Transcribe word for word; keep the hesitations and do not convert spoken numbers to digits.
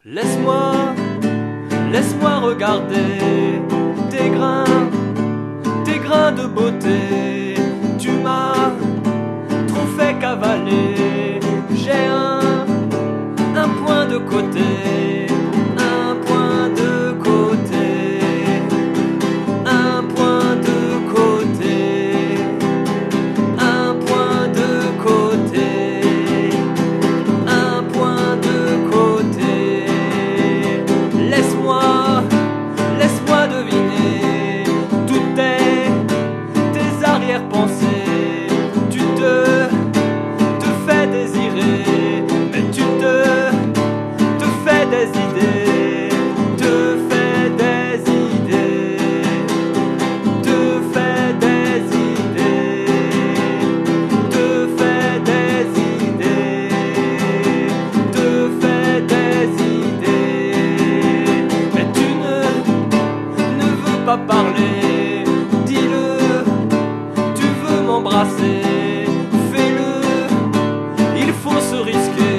Laisse-moi, laisse-moi regarder tes grains, tes grains de beauté. Tu m'as trop fait cavaler. J'ai un, un point de côté, un point de côté, un point de côté, un point de côté, un point de côté. Laisse-moi, laisse-moi deviner toutes tes, tes arrière-pensées. Tu te, te fais désirer, mais tu te, te fais des idées, te fais des idées, te fais des idées, te fais des idées, te fais des idées. Mais tu ne, ne veux pas parler, dis-le, tu veux m'embrasser, fais-le, il faut se risquer.